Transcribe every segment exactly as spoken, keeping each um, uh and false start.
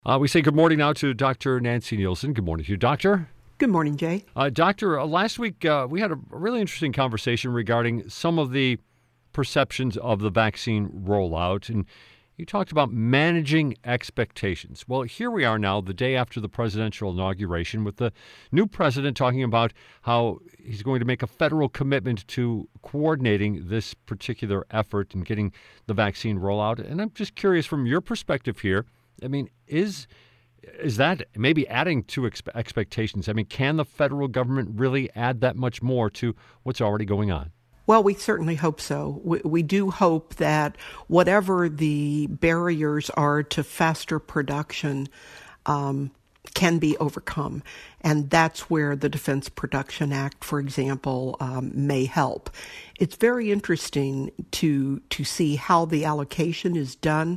Uh, we say good morning now to Doctor Nancy Nielsen. Good morning to you, Doctor. Good morning, Jay. Uh, doctor, uh, last week uh, we had a really interesting conversation regarding some of the perceptions of the vaccine rollout, and you talked about managing expectations. Well, here we are now, the day after the presidential inauguration, with the new president talking about how he's going to make a federal commitment to coordinating this particular effort and getting the vaccine rollout. And I'm just curious, from your perspective here, I mean, is is that maybe adding to expe- expectations? I mean, can the federal government really add that much more to what's already going on? Well, we certainly hope so. We, we do hope that whatever the barriers are to faster production um, can be overcome. And that's where the Defense Production Act, for example, um, may help. It's very interesting to to see how the allocation is done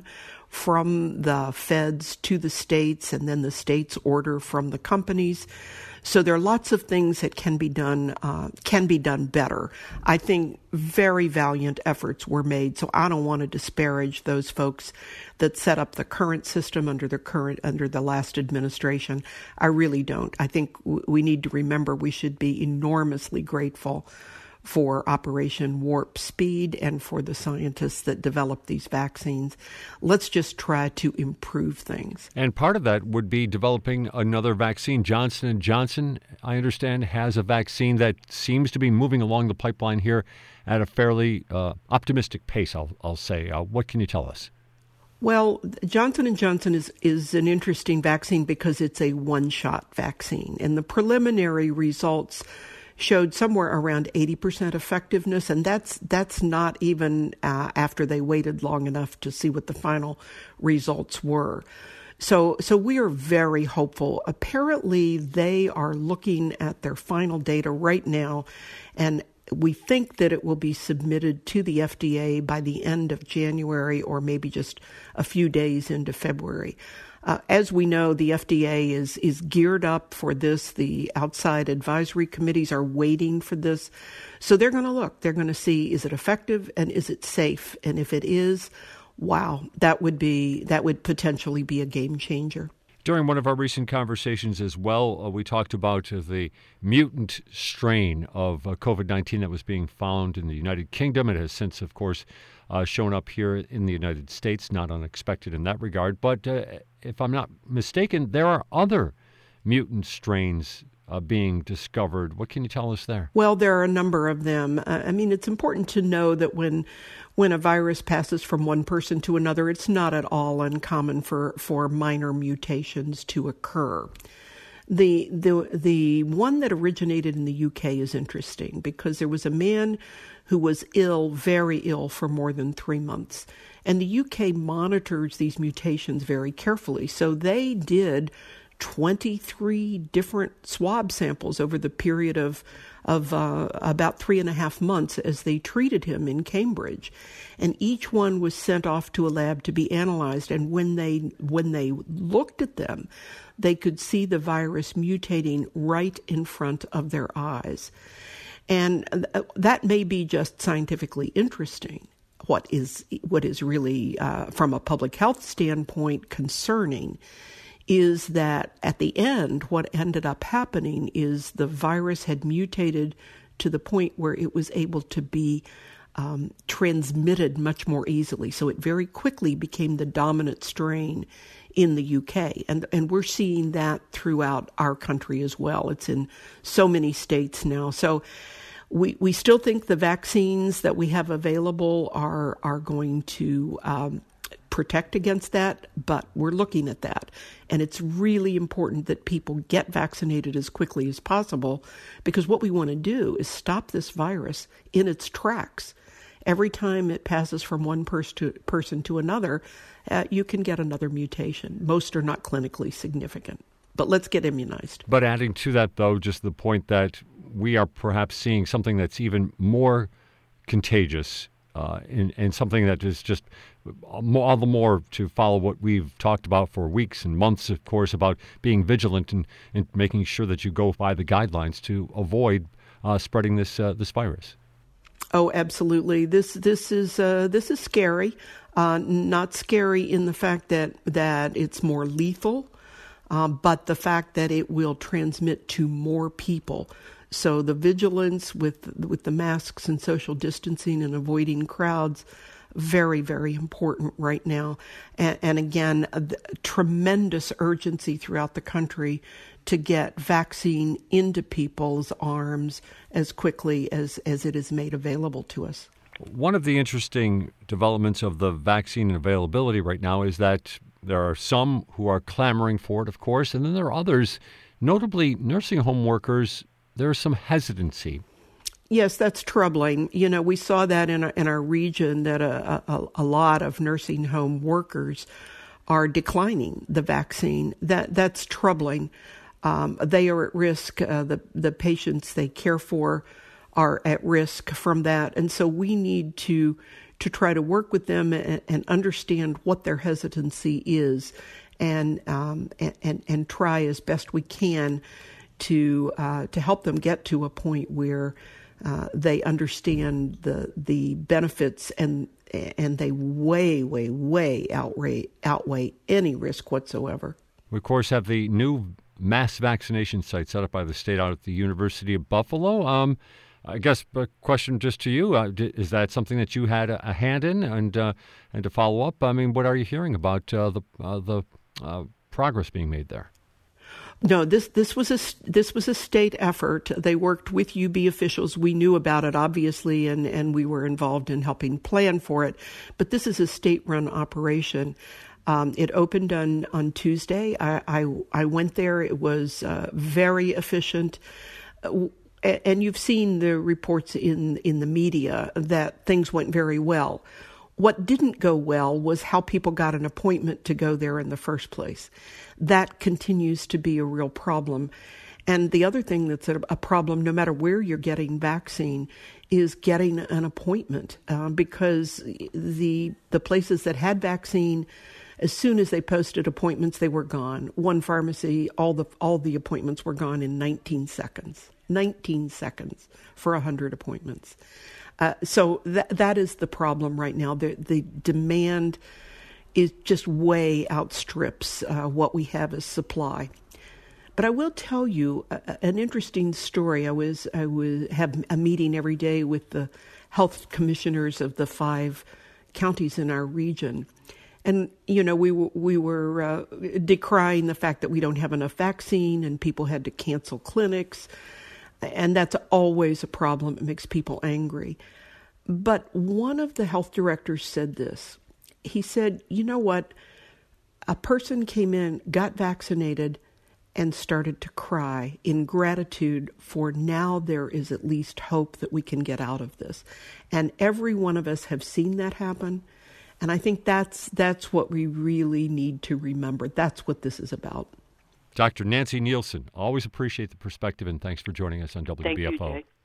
from the feds to the states, and then the states order from the companies. So there are lots of things that can be done uh, can be done better. I think very valiant efforts were made, so I don't want to disparage those folks that set up the current system under the current under the last administration. I really don't. I think w- we need to remember we should be enormously grateful for Operation Warp Speed and for the scientists that developed these vaccines. Let's just try to improve things. And part of that would be developing another vaccine. Johnson and Johnson, I understand, has a vaccine that seems to be moving along the pipeline here at a fairly uh, optimistic pace, I'll, I'll say. Uh, what can you tell us? Well, Johnson and Johnson is, is an interesting vaccine because it's a one-shot vaccine. And the preliminary results showed somewhere around eighty percent effectiveness, and that's that's not even uh, after they waited long enough to see what the final results were. So so we are very hopeful. Apparently, they are looking at their final data right now, and we think that it will be submitted to the F D A by the end of January or maybe just a few days into February. Uh, as we know, the F D A is is geared up for this. The outside advisory committees are waiting for this. So they're going to look. They're going to see, is it effective and is it safe? And if it is, wow, that would be that would potentially be a game changer. During one of our recent conversations as well, uh, we talked about uh, the mutant strain of uh, COVID nineteen that was being found in the United Kingdom. It has since, of course, uh, shown up here in the United States, not unexpected in that regard. But uh, if I'm not mistaken, there are other mutant strains uh, being discovered. What can you tell us there? Well, there are a number of them. Uh, I mean, it's important to know that when when a virus passes from one person to another, it's not at all uncommon for, for minor mutations to occur. The the the one that originated in the U K is interesting because there was a man who was ill, very ill, for more than three months. And the U K monitors these mutations very carefully. So they did twenty-three different swab samples over the period of of uh, about three and a half months as they treated him in Cambridge, and each one was sent off to a lab to be analyzed. And when they when they looked at them, they could see the virus mutating right in front of their eyes, and that may be just scientifically interesting. What is what is really, uh, from a public health standpoint, concerning is that at the end, what ended up happening is the virus had mutated to the point where it was able to be um, transmitted much more easily. So it very quickly became the dominant strain in the U K. And, and we're seeing that throughout our country as well. It's in so many states now. So we, we still think the vaccines that we have available are, are going to um, protect against that, but we're looking at that. And it's really important that people get vaccinated as quickly as possible, because what we want to do is stop this virus in its tracks. Every time it passes from one pers- to, person to another, uh, you can get another mutation. Most are not clinically significant, but let's get immunized. But adding to that, though, just the point that we are perhaps seeing something that's even more contagious Uh, and, and something that is just all the more to follow what we've talked about for weeks and months, of course, about being vigilant and, and making sure that you go by the guidelines to avoid uh, spreading this uh, this virus. Oh, absolutely. This this is uh, this is scary. Uh, not scary in the fact that, that it's more lethal, uh, but the fact that it will transmit to more people. So the vigilance with with the masks and social distancing and avoiding crowds, very, very important right now. And, and again, a, a tremendous urgency throughout the country to get vaccine into people's arms as quickly as, as it is made available to us. One of the interesting developments of the vaccine availability right now is that there are some who are clamoring for it, of course, and then there are others, notably nursing home workers. There's some hesitancy. Yes, that's troubling. You know, we saw that in our, in our region that a, a, a lot of nursing home workers are declining the vaccine. That that's troubling. Um, they are at risk. Uh, the the patients they care for are at risk from that. And so we need to to try to work with them and, and understand what their hesitancy is and, um, and, and, and try as best we can to uh, to help them get to a point where uh, they understand the the benefits and and they way, way, way outweigh, outweigh any risk whatsoever. We, of course, have the new mass vaccination site set up by the state out at the University of Buffalo. Um, I guess a question just to you, uh, is that something that you had a, a hand in? And uh, and to follow up, I mean, what are you hearing about uh, the uh, the uh, progress being made there? No, this this was a this was a state effort. They worked with U B officials. We knew about it, obviously, and, and we were involved in helping plan for it. But this is a state-run operation. Um, it opened on, on Tuesday. I, I, I went there. It was uh, very efficient. Uh, And you've seen the reports in, in the media that things went very well. What didn't go well was how people got an appointment to go there in the first place. That continues to be a real problem. And the other thing that's a, a problem, no matter where you're getting vaccine, is getting an appointment uh, because the the places that had vaccine, as soon as they posted appointments, they were gone. One pharmacy, all the all the appointments were gone in nineteen seconds. nineteen seconds for one hundred appointments. Uh, so that that is the problem right now. The, the demand is just way outstrips uh, what we have as supply. But I will tell you a, an interesting story. I was I was have a meeting every day with the health commissioners of the five counties in our region. And, you know, we, w- we were uh, decrying the fact that we don't have enough vaccine and people had to cancel clinics. And that's always a problem. It makes people angry. But one of the health directors said this. He said, you know what? A person came in, got vaccinated, and started to cry in gratitude for now there is at least hope that we can get out of this. And every one of us have seen that happen. And I think that's that's what we really need to remember. That's what this is about. Doctor Nancy Nielsen, always appreciate the perspective, and thanks for joining us on W B F O. Thank you, Jay.